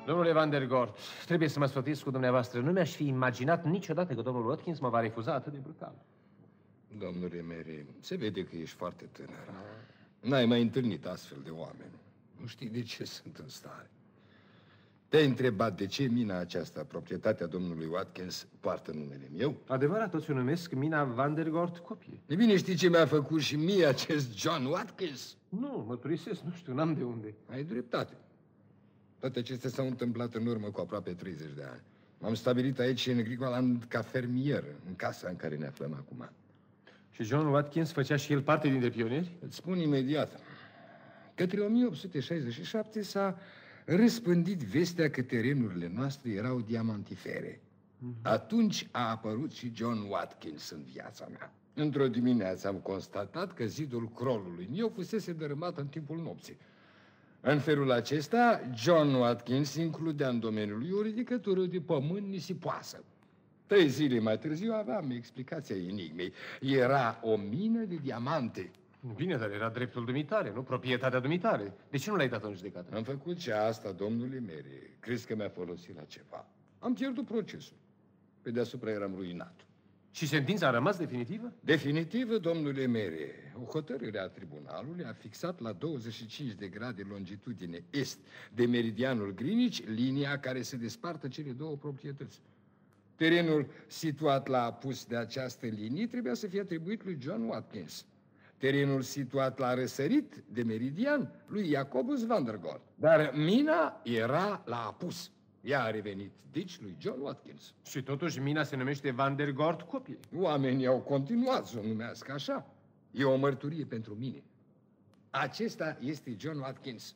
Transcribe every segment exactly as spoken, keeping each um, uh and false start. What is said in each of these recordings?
Domnule Van der Gort, trebuie să mă sfătuiesc cu dumneavoastră. Nu mi-aș fi imaginat niciodată că domnul Watkins mă va refuza atât de brutal. Domnule Mary, se vede că ești foarte tânăr. N-ai mai întâlnit astfel de oameni. Nu știi de ce sunt în stare. Te-ai întrebat de ce mina aceasta, proprietatea domnului Watkins, poartă numele meu? Adevărat, toți o numesc mina Van der Gort copie. E bine, știi ce mi-a făcut și mie acest John Watkins? Nu, mărturisesc, nu știu, n-am de unde. Ai dreptate. Toate acestea s-au întâmplat în urmă cu aproape treizeci de ani. M-am stabilit aici în Grigoland ca fermier, în casa în care ne aflăm acum. Și John Watkins făcea și el parte dintre pionieri? Îți spun imediat. Către o mie opt sute șaizeci și șapte s-a răspândit vestea că terenurile noastre erau diamantifere. Mm-hmm. Atunci a apărut și John Watkins în viața mea. Într-o dimineață am constatat că zidul crolului meu fusese dărâmat în timpul nopții. În felul acesta, John Watkins includea în domeniul lui o ridicătură de pământ nisipoasă. Trei zile mai târziu aveam explicația enigmei. Era o mină de diamante. Bine, dar era dreptul dumitare, nu proprietatea dumitare. De ce nu l-ai dat în judecată? Am făcut și asta, domnule Mary. Crezi că mi-a folosit la ceva? Am pierdut procesul. Pe deasupra eram ruinat. Și sentința a rămas definitivă? Definitivă, domnule Mary. O hotărâre a tribunalului a fixat la douăzeci și cinci de grade longitudine est de meridianul Greenwich linia care se despartă cele două proprietăți. Terenul situat la apus de această linie trebuia să fie atribuit lui John Watkins. Terenul situat la răsărit de meridian lui Jacobus Van der Gort. Dar mina era la apus. Ea a revenit, deci, lui John Watkins. Și totuși mina se numește Van der Gort copie. Oamenii au continuat să o numească așa. E o mărturie pentru mine. Acesta este John Watkins.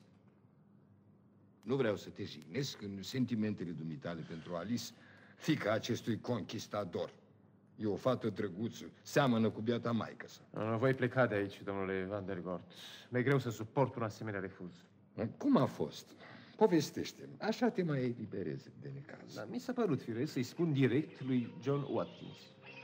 Nu vreau să te jignesc în sentimentele dumitale pentru Alice, fiica acestui conquistador. E o fată drăguță, seamănă cu biata maică-sa. Voi pleca de aici, domnule Van der Gort. Mi-e greu să suport un asemenea refuz. Cum a fost? Povestește-mi. Așa te mai eliberezi de necaz. Da, mi s-a părut firesc să-i spun direct lui John Watkins.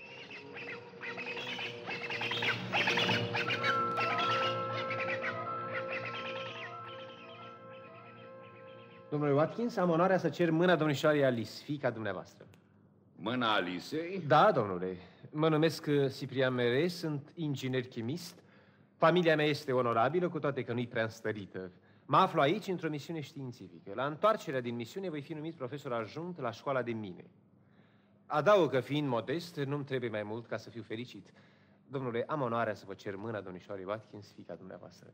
Domnule Watkins, am onoarea să cer mâna domnișoarei Alice, fiica dumneavoastră. Mâna Alicei? Da, domnule. Mă numesc Ciprian Mere, sunt inginer chimist. Familia mea este onorabilă, cu toate că nu-i prea înstărită. Mă aflu aici într-o misiune științifică. La întoarcerea din misiune voi fi numit profesor adjunct la școala de mine. Adaug că, fiind modest, nu-mi trebuie mai mult ca să fiu fericit. Domnule, am onoarea să vă cer mâna domnișoarei Watkins, fiica dumneavoastră.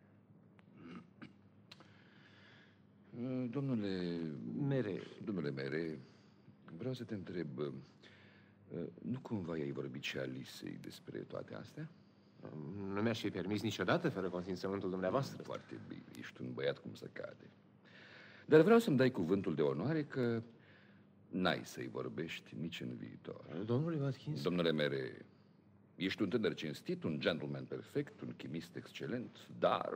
Domnule... Mere. Domnule Mere, vreau să te întreb, nu cumva i-ai vorbit și Alicei despre toate astea? Nu mi-aș fi permis niciodată fără consimțământul dumneavoastră. Foarte bine, ești un băiat cum se cade. Dar vreau să-mi dai cuvântul de onoare că n-ai să-i vorbești nici în viitor. Domnule Watkins? Domnule Mere, ești un tânăr cinstit, un gentleman perfect, un chimist excelent, dar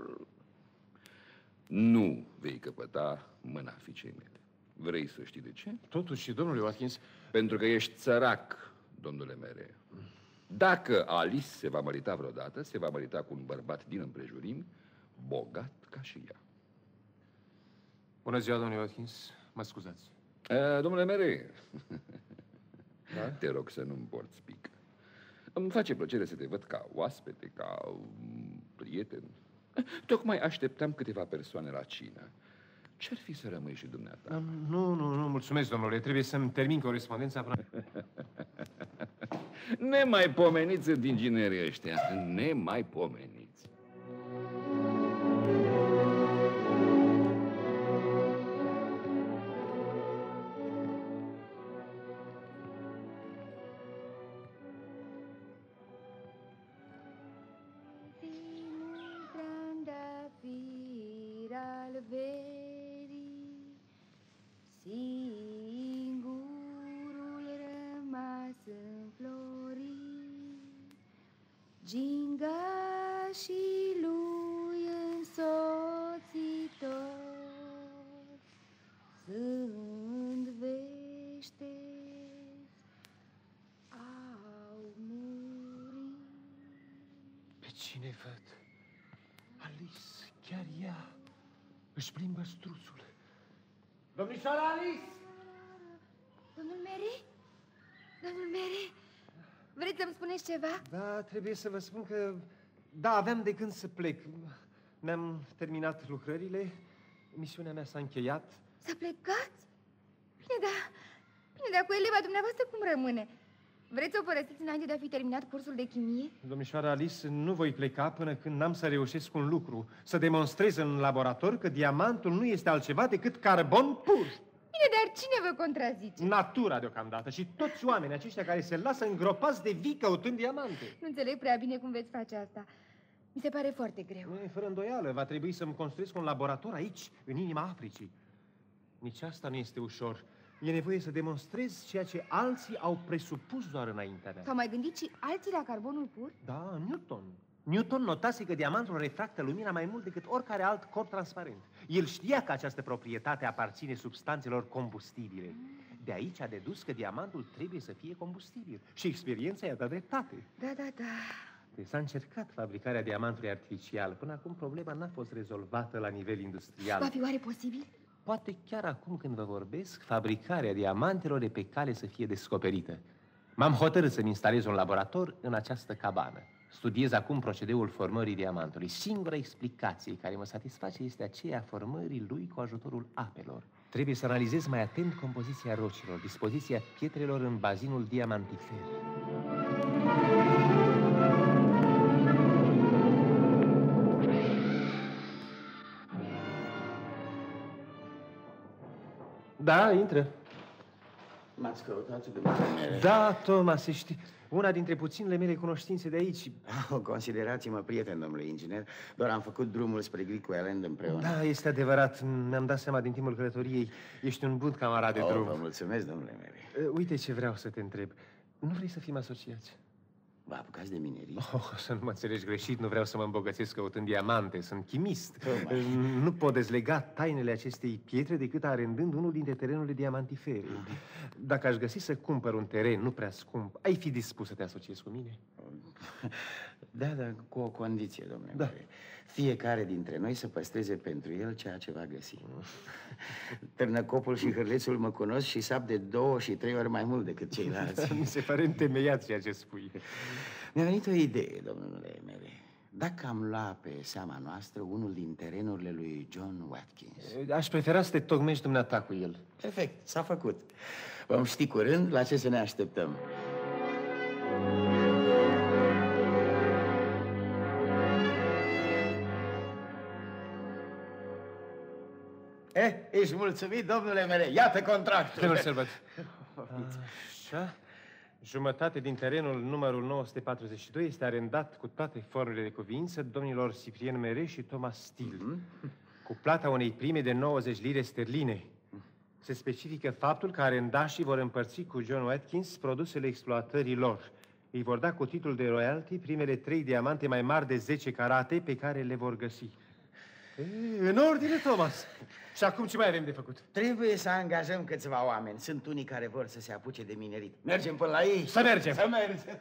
nu vei căpăta mâna fiicei mele. Vrei să știi de ce? Totuși, domnule Watkins... Pentru că ești țărac, domnule Mere. Dacă Alice se va mărita vreodată, se va mărita cu un bărbat din împrejurimi, bogat ca și ea. Bună ziua, domnule Watkins. Mă scuzați. E, domnule Mere, da? Te rog să nu-mi porți pică. Îmi face plăcere să te văd ca oaspete, ca prieten. Tocmai așteptam câteva persoane la cină. Ce-ar fi să rămâi și dumneata? Nu, nu, nu, mulțumesc, domnule. Trebuie să-mi termin corespondența. Nemaipomeniți sunt inginerii ăștia. Nemaipomeniți. Ginga și lui însoțitor sunt vește au murit. Pe cine văd? Alice, chiar ea își plimbă struțul. Domnișoara Alice! Domnul Mere? Domnul Mere? Vreți să-mi spuneți ceva? Da, trebuie să vă spun că... Da, aveam de gând să plec. Mi-am terminat lucrările, misiunea mea s-a încheiat. Să plecați? Bine, da. Bine, dar cu eleva dumneavoastră cum rămâne? Vreți să o părăsiți înainte de a fi terminat cursul de chimie? Domnișoara Alice, nu voi pleca până când n-am să reușesc un lucru. Să demonstrez în laborator că diamantul nu este altceva decât carbon pur. Bine, dar cine vă contrazice? Natura deocamdată și toți oamenii aceștia care se lasă îngropați de vii căutând diamante. Nu înțeleg prea bine cum veți face asta. Mi se pare foarte greu. Nu, fără îndoială, va trebui să-mi construiesc un laborator aici, în inima Africii. Nici asta nu este ușor. E nevoie să demonstrez ceea ce alții au presupus doar înaintea mea. S-au mai gândit și alții la carbonul pur? Da, Newton. Newton notase că diamantul refractă lumina mai mult decât oricare alt corp transparent. El știa că această proprietate aparține substanțelor combustibile. De aici a dedus că diamantul trebuie să fie combustibil. Și experiența i-a dat dreptate. Da, da, da. Deci s-a încercat fabricarea diamantului artificial. Până acum problema n-a fost rezolvată la nivel industrial. Va fi oare posibil? Poate chiar acum când vă vorbesc, fabricarea diamantelor e pe cale să fie descoperită. M-am hotărât să-mi instalez un laborator în această cabană. Studiez acum procedeul formării diamantului. Singura explicație care mă satisface este aceea a formării lui cu ajutorul apelor. Trebuie să analizez mai atent compoziția rocilor, dispoziția pietrelor în bazinul diamantifer. Da, intră. M-ați căutat, dumneavoastră? Da, Thomas, ești una dintre puținele mele cunoștințe de aici. Oh, considerați-mă prieten, domnule inginer. Doar am făcut drumul spre Greek Island împreună. Da, este adevărat. Mi-am dat seama din timpul călătoriei. Ești un bun camarad de oh, drum. Vă mulțumesc, domnule Mary. Uite ce vreau să te întreb. Nu vrei să fim asociați? Vă apucați de minerit? Oh, să nu mă înțelegi greșit, nu vreau să mă îmbogățesc căutând diamante, sunt chimist. Tocmai. Nu pot dezlega tainele acestei pietre decât arendând unul dintre terenurile diamantifere. Dacă aș găsi să cumpăr un teren nu prea scump, ai fi dispus să te asociezi cu mine? Da, dar cu o condiție, domnule Da. Mary. Fiecare dintre noi să păstreze pentru el ceea ce va găsi. Târnăcopul și hârlețul mă cunosc și sap de două și trei ori mai mult decât ceilalți. Mi se pare întemeiat ceea ce spui. Mi-a venit o idee, domnule Mary. Dacă am lua pe seama noastră unul din terenurile lui John Watkins. Aș prefera să te tocmești dumneata cu el. Perfect, s-a făcut. Vom ști curând la ce să ne așteptăm. Eh, ești mulțumit, domnule Mere? Iată contractul. Trebuie să-l văd. Așa. Jumătate din terenul numărul nouă sute patruzeci și doi este arendat cu toate formurile de cuviință domnilor Cyprien Mere și Thomas Steele, mm-hmm. cu plata unei prime de nouăzeci lire sterline. Se specifică faptul că arendașii vor împărți cu John Watkins produsele exploatării lor. Îi vor da cu titlul de royalty primele trei diamante mai mari de zece carate pe care le vor găsi. E, în ordine, Thomas. Și acum ce mai avem de făcut? Trebuie să angajăm câțiva oameni. Sunt unii care vor să se apuce de minerit. Mergem până la ei? Să mergem! Să mergem!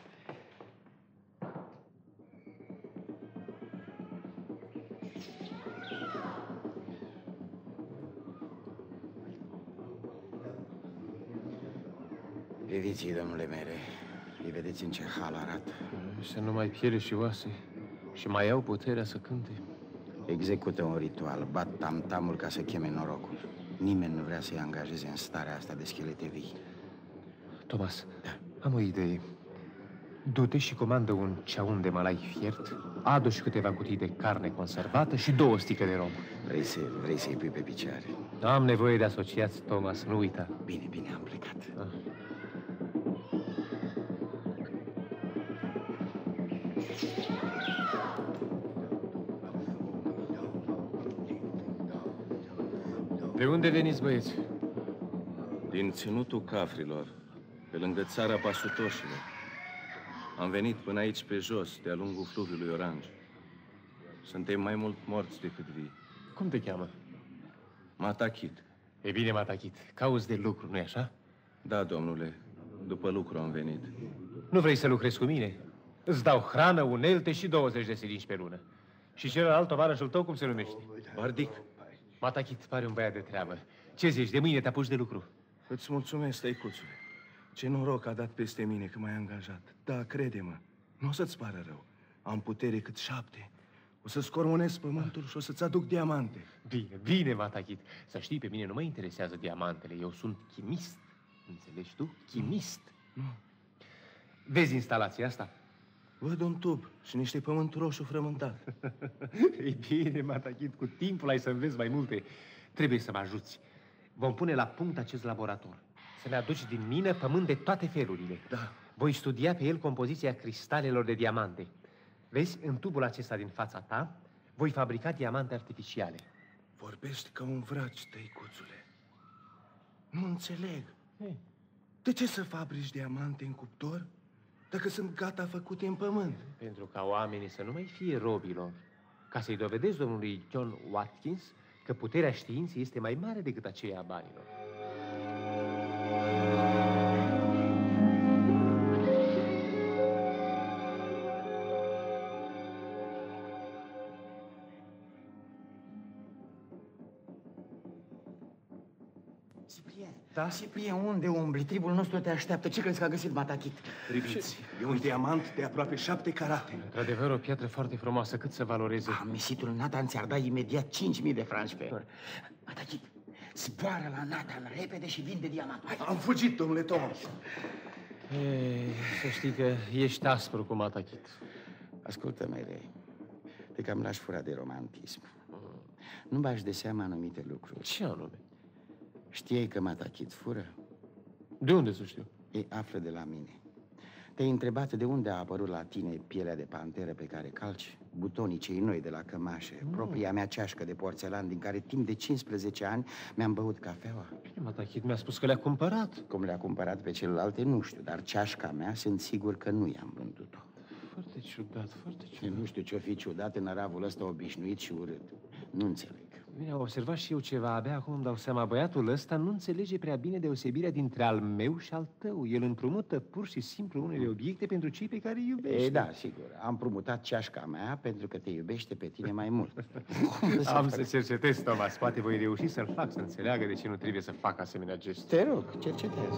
Priviți-i, domnule Mere. Îi vedeți în ce hal arată. Să nu mai piele și oase. Și mai au puterea să cânte. Execută un ritual, bat tam-tamul ca să cheme norocul. Nimeni nu vrea să-i angajeze în starea asta de schelete vii. Thomas, da. Am o idee. Du-te și comandă un ceaun de malai fiert, adu și câteva cutii de carne conservată și două sticle de rom. Vrei, să, vrei să-i pui pe picioare? Am nevoie de asociați, Thomas, nu uita. Bine, bine, am plecat. Ah. De unde veniți, băieți? Din ținutul Cafrilor, pe lângă țara Pasutoșilor. Am venit până aici pe jos, de-a lungul fluviului Oranj. Suntem mai mult morți decât vii. Cum te cheamă? Matachit. E bine, Matachit. Cauți de lucru, nu-i așa? Da, domnule. După lucru am venit. Nu vrei să lucrezi cu mine? Îți dau hrană, unelte și douăzeci de silingi pe lună. Și celălalt tovarășul tău, cum se numește? Bardic. Matachit pare un băiat de treabă. Ce zici, de mâine te apuci de lucru? Îți mulțumesc, tăicuțule. Ce noroc a dat peste mine că m-ai angajat. Da, crede-mă, nu o să-ți pară rău. Am putere cât șapte. O să scormonesc pământul și o să-ți aduc diamante. Bine, bine, Matachit. Să știi, pe mine nu mă interesează diamantele. Eu sunt chimist. Înțelegi tu? Chimist. Nu. Vezi instalația asta? Văd un tub și niște pământ roșu frământat. Ei bine, Matachit, cu timpul ai să înveți mai multe. Trebuie să mă ajuți. Vom pune la punct acest laborator. Să-mi aduci din mină pământ de toate felurile. Da. Voi studia pe el compoziția cristalelor de diamante. Vezi, în tubul acesta din fața ta, voi fabrica diamante artificiale. Vorbești ca un vraci, tăicuțule. Nu înțeleg. Ei. De ce să fabrici diamante în cuptor dacă sunt gata făcute în pământ? Pentru ca oamenii să nu mai fie robilor. Ca să-i dovedesc domnului John Watkins că puterea științei este mai mare decât aceea a banilor. Ciprian, Da? Ciprian, unde umbli? Tribul nostru te așteaptă. Ce crezi că a găsit Matachit? Priviți, e un diamant de aproape șapte carate. Într-adevăr, o piatră foarte frumoasă. Cât să valoreze? Ah, misitul Nathan ți-ar da imediat cinci mii de franci pe oră. Matachit, zboară la Nathan repede și vinde diamantul. Hai. Am fugit, domnule Thomas. Ei, să știi că ești aspru cu Matachit. Ascultă-mă, Ray. Te cam lași fura de romantism. Nu bași de seama anumite lucruri. Ce anume? Știai că Matachit fură? De unde să știu? Ei află de la mine. Te-ai întrebat de unde a apărut la tine pielea de panteră pe care calci? Butonii cei noi de la cămașe, mm. propria mea ceașcă de porțelan din care timp de cincisprezece ani mi-am băut cafeaua. Bine, Matachit mi-a spus că le-a cumpărat. Cum le-a cumpărat pe celelalte, nu știu, dar ceașca mea sunt sigur că nu i-am vândut-o. Foarte ciudat, foarte Eu ciudat. nu știu ce-o fi ciudat în aravul ăsta obișnuit și urât. Nu înțeleg. Bine, am observat și eu ceva. Abia acum îmi dau seama. Băiatul ăsta nu înțelege prea bine deosebirea dintre al meu și al tău. El împrumută pur și simplu unele obiecte pentru cei pe care îi iubește. Ei, da, sigur. Am promutat ceașca mea pentru că te iubește pe tine mai mult. Am să cercetez, Thomas. Poate voi reuși să-l fac să înțeleagă de ce nu trebuie să fac asemenea geste. Te rog, cercetează.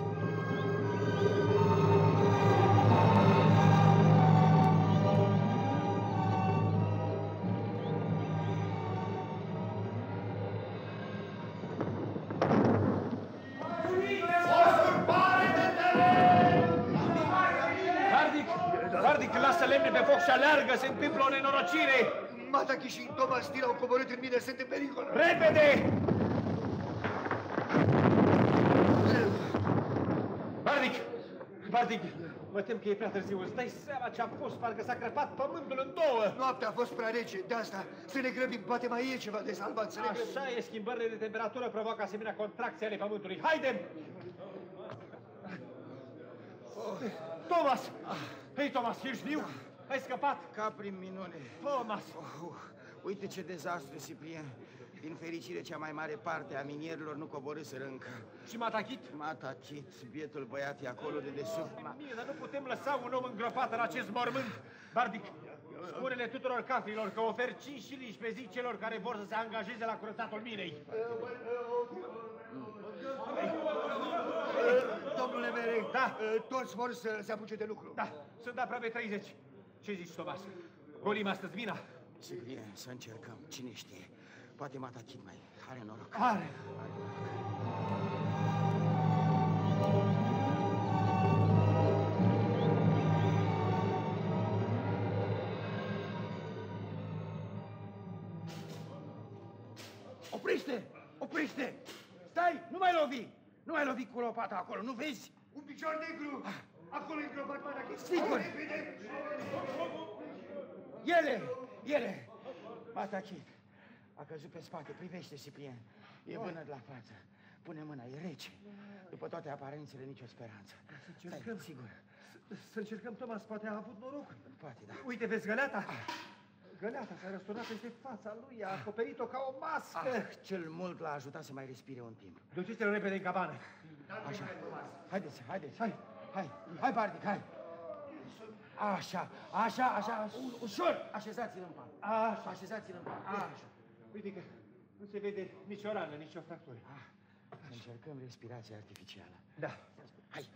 Hardic! Hardic, lasă lemne pe foc și aleargă! Se întâmplă o nenorocire! Matachit și Thomas Steele au coborât în mine, sunt în pericol. Repede! Hardic! Hardic! Mă tem că e prea târziu. Îți dai seama ce a fost? Parcă s-a crăpat pământul în două! Noaptea a fost prea rece, de asta să ne grăbim, poate mai e ceva de salvat, să ne grăbim. Așa e, schimbările de temperatură provoacă asemenea contracții ale pământului. Haidem! Thomas! Hei, Thomas, ești viu? Ai scăpat? Ca prin minune. Thomas! Uh, uite ce dezastru, Ciprian. Din fericire, cea mai mare parte a minierilor nu coborâsără încă. Și Matachit? Matachit, bietul băiat e acolo de desubt. Bine, dar nu putem lăsa un om îngropat în acest mormânt. Bardic, spune-le tuturor cafrilor că ofer cinci șiliși pe zi celor care vor să se angajeze la curățatul minei. Domnule Merey, Da. toți vor să se apuce de lucru. Da, sunt aproape treizeci. Ce zici, Thomas? Golim astăzi mina? Ciprian, să încercăm. Cine știe? Poate Matachit mai are noroc. Are. Oprește! Oprește! Stai! Nu mai lovi! Nu mai lovi cu lopata acolo, nu vezi? Un picior negru! Acolo e îngropat Matachit. Sigur! Repede! Ele! Ele! Matachit! A căzut pe spate, privește, Ciprian. E vânăt la față. Pune mâna, e rece. După toate aparențele, nicio speranță. Să încercăm, sigur. Să încercăm, Thomas, poate a avut noroc. Poate, da. Uite, vezi găleata? Găleata s-a răsturnat peste fața lui, a acoperit-o ca o mască. Ah, cel mult l-a ajutat să mai respire un timp. Duceți-l repede în cabană. Așa. Haideți, haideți. Hai, hai, hai, Bardic, hai. Așa, așa, așa, ușor. Așezați-l în pat. Așa. Așezați-l în pat. Așa. Uite că nu se vede nicio rană, nicio fractură. Încercăm respirația artificială. Da. Hai.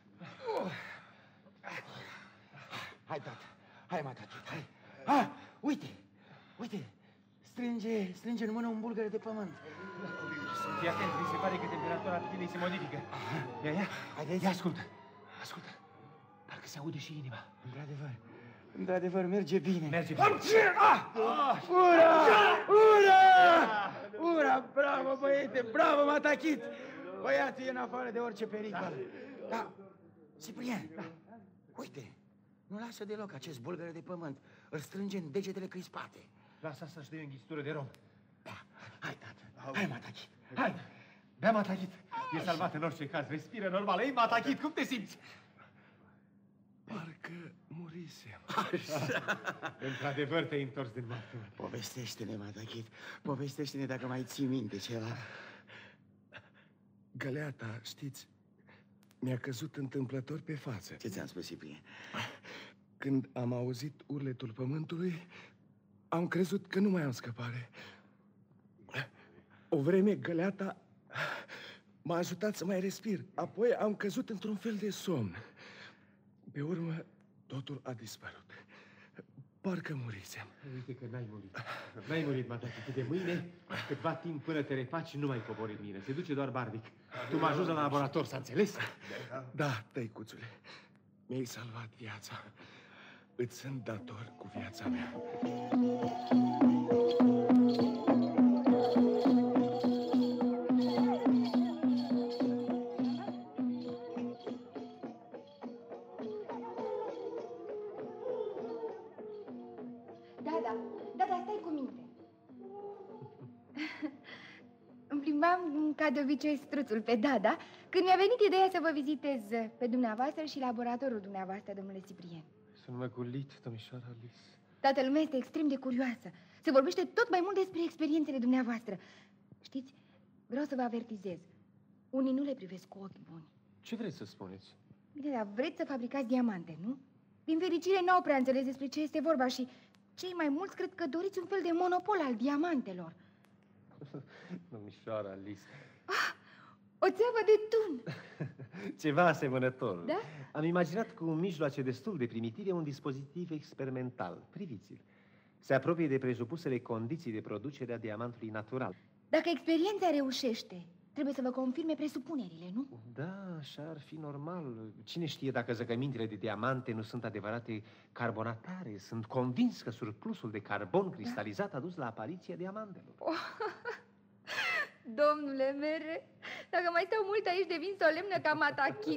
Hai, tată. Hai, Matachit, hai. Ah, uite, uite. Strânge, strânge în mână un bulgăre de pământ. Fii atent, mi se pare că temperatura pilei se modifică. Ia, ia. Haideți. Ia, ascultă. Ascultă. Parcă se aude și inima. Într-adevăr, într-adevăr, merge bine. Merge bine. Ah! Ura! Ura! Ura! Bravo, băiete! Bravo, Matachit! Băiatul e în afară de orice pericol. Da. Ciprian, da. Uite, nu lasă deloc acest bulgăre de pământ. Îl strânge în degetele crispate. Lasă să-și dea o înghițitură de rom. Da. Hai, tată. Hai, Matachit. Hai. Bea, Matachit. E salvat în orice caz. Respiră normal. Ei, Matachit, cum te simți? Parcă murisem. Într-adevăr te-ai întors din moarte. Povestește-ne, Matachit. Povestește-ne dacă mai ții minte ceva. Găleata, știți, mi-a căzut întâmplător pe față. Ce ți-am spus, Ciprian? Când am auzit urletul pământului, am crezut că nu mai am scăpare. O vreme, găleata m-a ajutat să mai respir. Apoi am căzut într-un fel de somn. Pe urmă, totul a dispărut. Parcă murisem. Uite că n-ai murit. N-ai murit, Matachit. De mâine, câtva timp până te refaci, nu mai cobori în mine. Se duce doar Barbic. Tu mă ajuți la laborator, s-a înțeles? Da, tăicuțule, mi-ai salvat viața. Îți sunt dator cu viața mea. Da, da, da, da, stai cu minte. Îmi plimbam ca de obicei struțul pe Dada când mi-a venit ideea să vă vizitez pe dumneavoastră și laboratorul dumneavoastră, domnule Ciprian. Sunt măgulit, domnișoara Alice. Toată lumea este extrem de curioasă. Se vorbește tot mai mult despre experiențele dumneavoastră. Știți, vreau să vă avertizez. Unii nu le privesc cu ochi buni. Ce vreți să spuneți? Bine, dar vreți să fabricați diamante, nu? Din fericire n-au prea înțeles despre ce este vorba și cei mai mulți cred că doriți un fel de monopol al diamantelor. Domnișoara Alice. Ah, o țeavă de tun. Ceva asemănător. Da? Am imaginat cu mijloace destul de primitive un dispozitiv experimental. Priviți-l. Se apropie de presupusele condiții de producere a diamantului natural. Dacă experiența reușește, trebuie să vă confirme presupunerile, nu? Da, așa ar fi normal. Cine știe dacă zăcămintele de diamante nu sunt adevărate carbonatare? Sunt convins că surplusul de carbon cristalizat a dus la apariția diamantelor. Oh. Domnule Mere, dacă mai stau mult aici devin solemnă ca Matachit.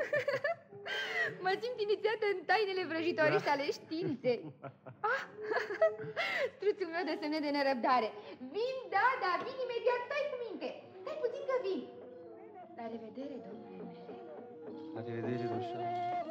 Mă simt inițiată în tainele vrăjitorești da. ale științei. Ah, struțul meu de semne de nerăbdare. Vin, da, da, vin imediat, stai cu minte. Stai puțin că vin. La revedere, domnule Mere. La revedere, domnișoară.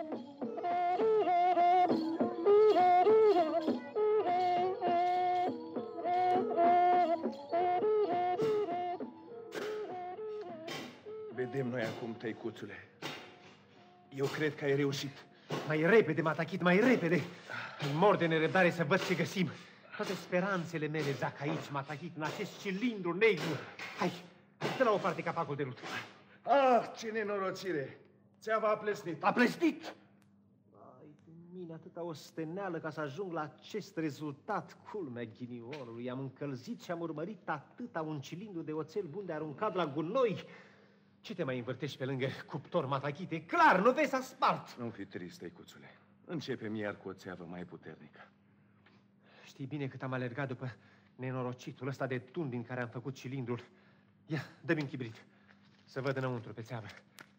Vedem noi acum, tăicuțule. Eu cred că ai reușit. Mai repede, Matachit, mai repede. Îmi mor de nerăbdare să văd ce găsim. Toate speranțele mele zac aici, Matachit, în acest cilindru negru. Hai, dă la o parte capacul de lut. Ah, ce nenorocire! Țeava a plesnit. A plesnit! Ai de mine atâta osteneală ca să ajung la acest rezultat. Culmea ghinionului. Am încălzit și am urmărit atâta un cilindru de oțel bun de aruncat la gunoi. Ce te mai învârtești pe lângă cuptor, Matachit? E clar, nu vezi, s-a spart. Nu fi trist, tăicuțule. Începem iar cu o țeavă mai puternică. Știi bine cât am alergat după nenorocitul ăsta de tun din care am făcut cilindrul. Ia, dă-mi un chibrit, să văd înăuntru pe țeavă.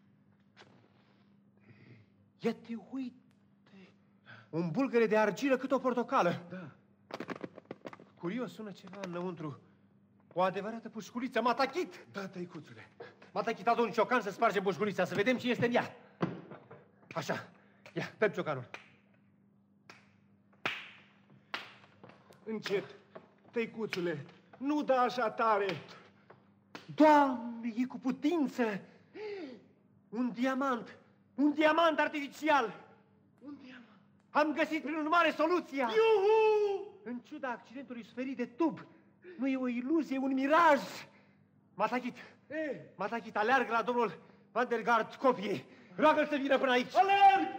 Ia te uite! Un bulgăre de argilă cât o portocală. Da. Curios, sună ceva înăuntru. O adevărată pușculiță, Matachit! Da, tăicuțule. Matachit, adu un ciocan să spargem pușculița, să vedem ce este în ea. Așa, ia, dă-mi ciocanul. Încet, tăicuțule, nu da așa tare. Doamne, e cu putință! Un diamant! Un diamant artificial! Un diamant. Am găsit prin urmare soluția! Iuhu! În ciuda accidentului suferit de tub, nu e o iluzie, e un miraj! Matachit, Eh, Matachit, aleargă la domnul Van der Gard copie. Roagă-l să vină până aici. Alerg!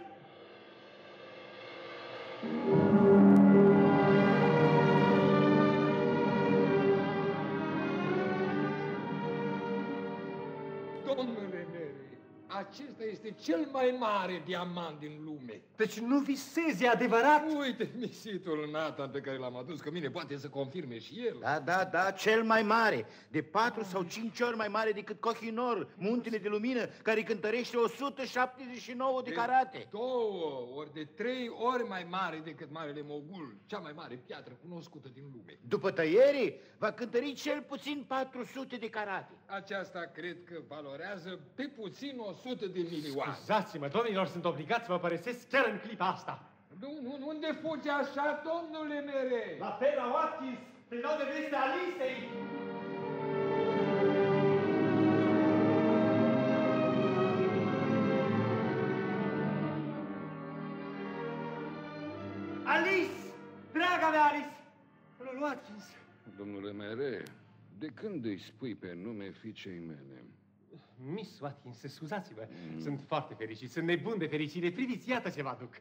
Domnule Mere, acesta este cel mai mare diamant din lume. Deci nu visezi, e adevărat? Uite, misitul Nathan pe care l-am adus cu mine, poate să confirme și el. Da, da, da, cel mai mare. De patru sau cinci ori mai mare decât Koh-i-Noor, muntele de lumină, care cântărește o sută șaptezeci și nouă de, de carate. Două ori, de trei ori mai mare decât Marele Mogul, cea mai mare piatră cunoscută din lume. După tăiere, va cântări cel puțin patru sute de carate. Aceasta cred că valorează pe puțin o sută de milioane. Scuzați-mă, domnilor, sunt obligat să vă părăsesc chiar în clipa asta. Nu, nu, unde fugi așa, domnule Mere? La Pena Watkins, te dau de veste Alisei. Alice! Draga mea Alice! Domnul Watkins! Domnule Mere, de când îi spui pe nume fiicei mele? Miss Watkins, scuzați-vă, mm. sunt foarte fericit, sunt nebun de fericire. Priviți, iată ce vă aduc.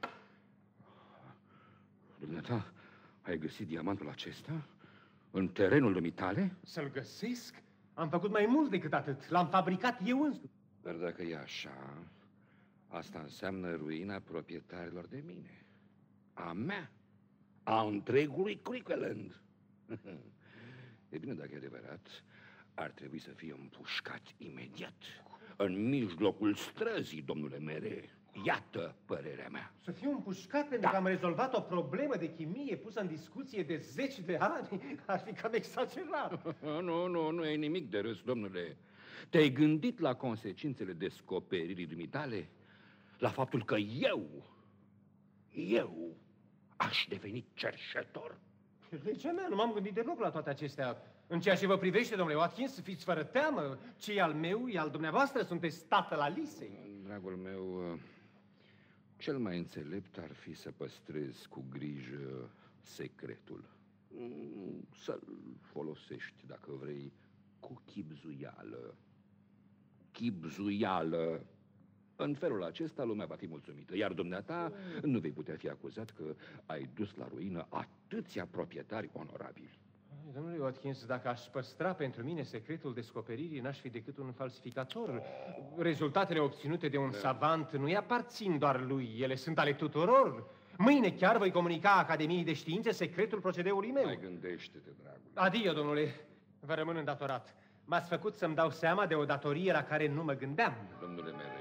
Dumneata, ai găsit diamantul acesta? În terenul dumitale? Să-l găsesc? Am făcut mai mult decât atât. L-am fabricat eu însumi. Dar dacă e așa, asta înseamnă ruina proprietarilor de mine. A mea. A întregului Crickleland. E bine, dacă e adevărat, ar trebui să fie împușcat imediat. În mijlocul străzii, domnule Mere. Iată părerea mea. Să fiu împușcat pentru da. că am rezolvat o problemă de chimie pusă în discuție de zeci de ani? Ar fi cam exagerat. Nu, nu, nu e nimic de râs, domnule. Te-ai gândit la consecințele descoperirii dumitale? La faptul că eu, eu aș deveni cerșetor? Legea mea, nu m-am gândit deloc la toate acestea. În ceea ce vă privește, domnule Watkins, fiți fără teamă. Ce e al meu, e al dumneavoastră, sunteți tatăl Alisei. Dragul meu, cel mai înțelept ar fi să păstrezi cu grijă secretul. Să-l folosești, dacă vrei, cu chibzuială. Chibzuială. În felul acesta lumea va fi mulțumită, iar dumneata nu vei putea fi acuzat că ai dus la ruină atâția proprietari onorabili. Domnule Watkins, dacă aș păstra pentru mine secretul descoperirii, n-aș fi decât un falsificator. Rezultatele obținute de un da. savant nu-i aparțin doar lui, ele sunt ale tuturor. Mâine chiar voi comunica Academiei de Științe secretul procedeului meu. Mai gândește-te, dragul. Adio, domnule, vă rămân îndatorat. M-ați făcut să-mi dau seama de o datorie la care nu mă gândeam. Domnule Mere,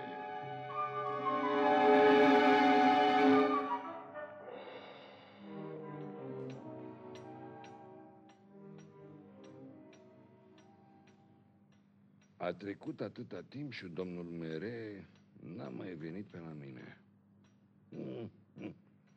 a trecut atâta timp și domnul Mere n-a mai venit pe la mine. Mm, mm.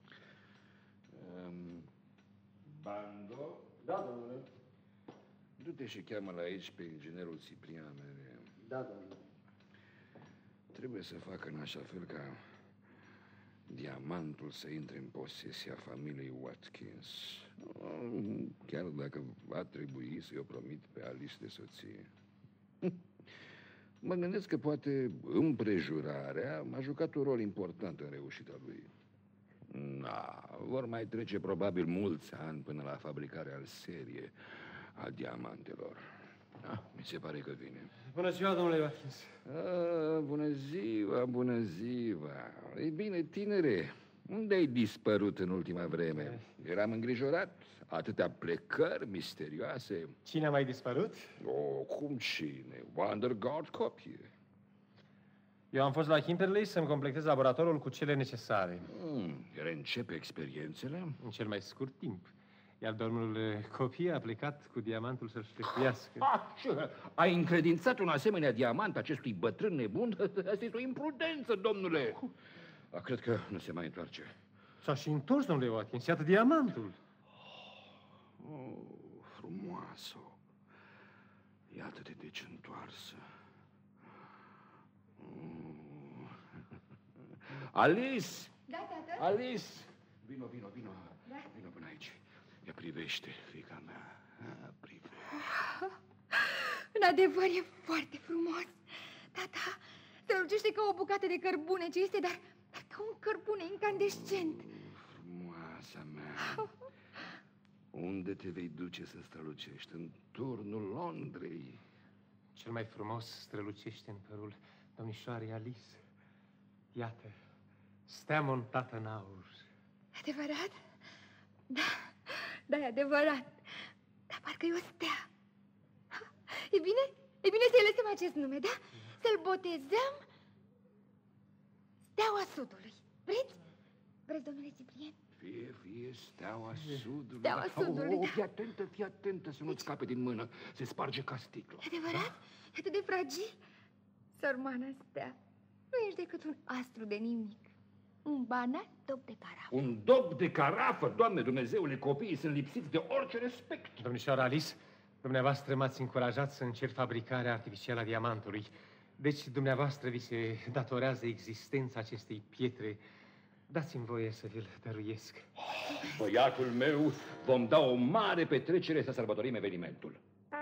Um, Bando? Da, domnule. Du-te și cheamă la aici pe inginerul Ciprian Mere. Da, domnule. Trebuie să facă în așa fel ca diamantul să intre în posesia familiei Watkins. Chiar dacă va trebui să-i o promit pe Alice de soție. Mă gândesc că poate împrejurarea a jucat un rol important în reușita lui. Na, vor mai trece probabil mulți ani până la fabricarea în serie a diamantelor. Da, mi se pare că vine. Bună ziua, domnule Watkins. A, bună ziua, bună ziua. Ei bine, tinere, unde ai dispărut în ultima vreme? Eram îngrijorat. Atâtea plecări misterioase. Cine a mai dispărut? Oh, cum cine? Van der Gard copie. Eu am fost la Kimberley să-mi completez laboratorul cu cele necesare. Mm, reîncepe experiențele? În cel mai scurt timp. Iar domnul Copie a plecat cu diamantul să-l șlefuiască. Ai încredințat un asemenea diamant acestui bătrân nebun? Asta este o imprudență, domnule. A, cred că nu se mai întoarce. S-a și întors, domnule Watkins, iată diamantul. Oh, frumoasă. Iată-te deci întoarsă. Mm. Alice! Da, tată? Alice! Vino, vino, vino. Da? Vino până aici. Ia privește, fiica mea. A, privește. în adevăr e foarte frumos. Da, da, strălucește ca o bucată de cărbune ce este, dar, dar ca un cărbune incandescent. Frumoasa mea, unde te vei duce să strălucești? În turnul Londrei? Cel mai frumos strălucește în părul domnișoarei Alice. Iată, stea montată în aur. Adevărat? Da, da, e adevărat. Dar parcă e o stea. E bine? E bine să-i lăsăm acest nume, da? Să-l botezăm Steaua Sudului. Vreți? Vreți, domnule Ciprian? Fie, fie Steaua Sudului. Steaua Sudului, oh, da. Fii atentă, fii atentă să nu-ți scape din mână. Se sparge ca sticlă. Adevărat? Da? E atât de fragil? Sărmană stea, nu ești decât un astru de nimic. Un banal dop de carafă. Un dop de carafă? Doamne Dumnezeule, copiii sunt lipsiți de orice respect. Domnișoara Alice, dumneavoastră m-ați încurajat să încerc fabricarea artificială a diamantului. Deci, dumneavoastră vi se datorează existența acestei pietre. Dați-mi voie să vi-l dăruiesc. Oh, băiatul meu, vom da o mare petrecere să sărbătorim evenimentul.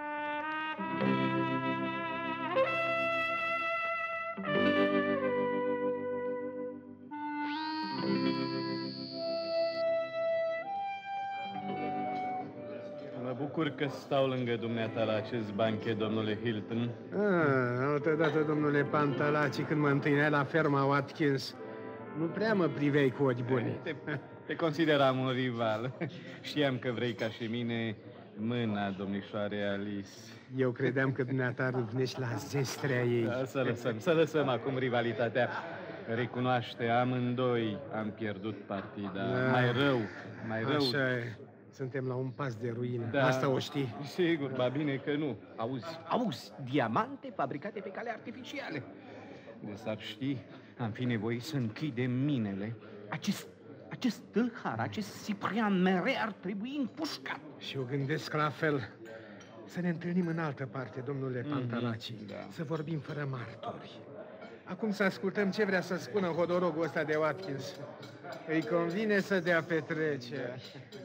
Mă bucur că stau lângă dumneata la acest banchet, domnule Hilton. Ah, altădată, domnule Pantalaci, când mă întâlneai la ferma Watkins, nu prea mă priveai cu ochi buni. Te, te consideram un rival. Știam că vrei ca și mine mâna domnișoarei Alice. Eu credeam că dumneata râvnești la zestrea ei. Da, să lăsăm, să lăsăm acum rivalitatea. Recunoaște, amândoi am pierdut partida. Da. Mai rău, mai rău. Așa e. Suntem la un pas de ruină. Da. Asta o știi? Sigur, ba bine că nu. Auzi, auzi, diamante fabricate pe cale artificiale. De s-ar ști, am fi nevoit să închidem minele. Acest, acest tâlhar, acest Ciprian Meret ar trebui împușcat. Și eu gândesc la fel. Să ne întâlnim în altă parte, domnule Pantalaci. Mm-hmm, da. Să vorbim fără martori. Acum să ascultăm ce vrea să spună hodorogul ăsta de Watkins. Îi convine să dea petrecere.